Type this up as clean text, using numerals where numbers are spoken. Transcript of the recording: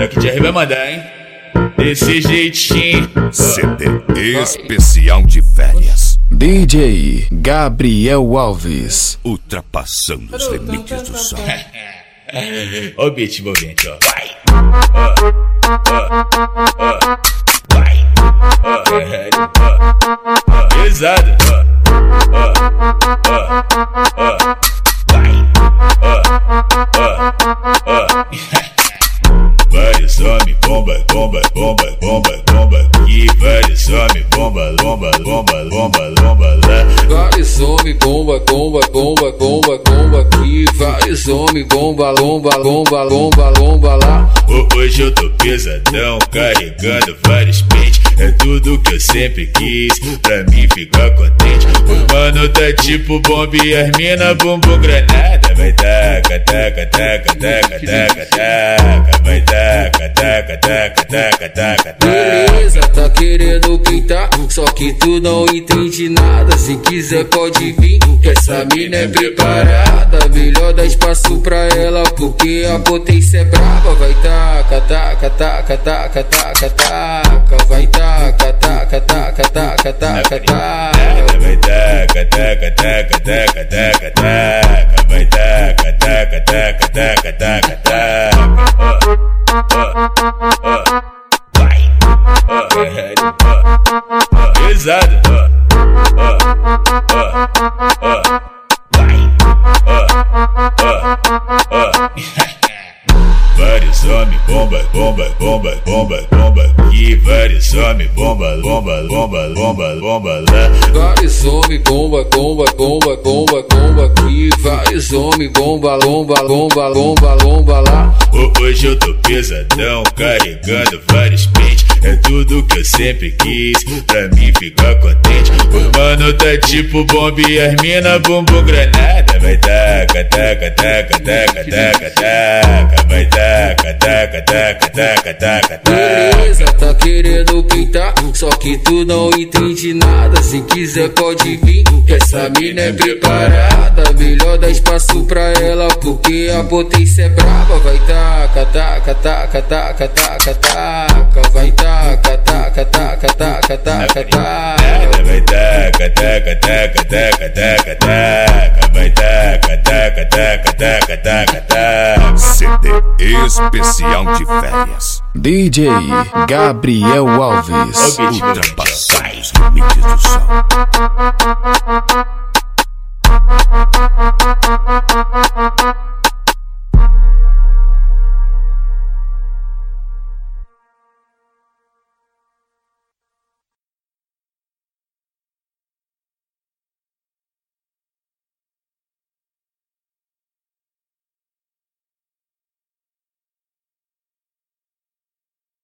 Daqui de R vai mandar, hein? Desse jeitinho. CD especial de férias. DJ Gabriel Alves. Ultrapassando os limites do som. Ó o beat envolvente, ó. Vai! Vai! Pesado! Vai! Vários homens, bomba, bomba, bomba, bomba, bomba. E vários homens, bomba, lomba, lomba, lomba, lomba lá. Vários homens, bomba, bomba, bomba, bomba, bomba aqui. Vários homens, bomba, lomba, lomba, lomba, lomba lá. Hoje eu tô pesadão, carregando vários pentes. É tudo que eu sempre quis, pra mim ficar contente. O mano tá tipo bomba e as mina bumbum granada. Vai taca, taca, taca, taca, taca, taca. Vai taca, taca, taca, taca, taca, taca. Beleza, tá querendo pintar, só que tu não entende nada. Se quiser pode vir, que essa mina é preparada. Melhor dar espaço pra ela, porque a potência é brava. Vai taca, taca, taca, taca, taca, taca. Vai taca, taca, taca, taca, taca, taca. Vai taca, taca, taca, taca, taca, taca. Vai taca, taca, taca, taca, taca, taca. Vai! Pesado! Vai! Vários homens, bomba, bomba, bomba, bomba, bomba. E vários homens, bomba, bomba, bomba, bomba, bomba lá. Vários homens, bomba, bomba, bomba, bomba, bomba aqui. Vários homens, bomba, lomba, lomba, lomba, lomba lá. Hoje eu tô pesadão, carregando vários pentes. É tudo que eu sempre quis, pra mim ficar contente. O mano tá tipo bomba e as mina bumbum granada. Vai taca, taca, taca, taca, taca, taca. Vai taca, taca, taca, taca, taca, taca. Beleza, tá querendo pintar, só que tu não entende nada. Se quiser pode vir, que essa mina é preparada. Melhor dar espaço pra ela, porque a potência é brava. Vai taca, taca, taca, taca, taca, taca. Vai taca, taca, taca, taca, taca, taca. Vai taca, taca, taca, taca, taca, taca. Vai taca, taca, taca, taca, taca, taca. CD especial de férias. DJ Gabriel Alves. Ultrapassando os limites do som.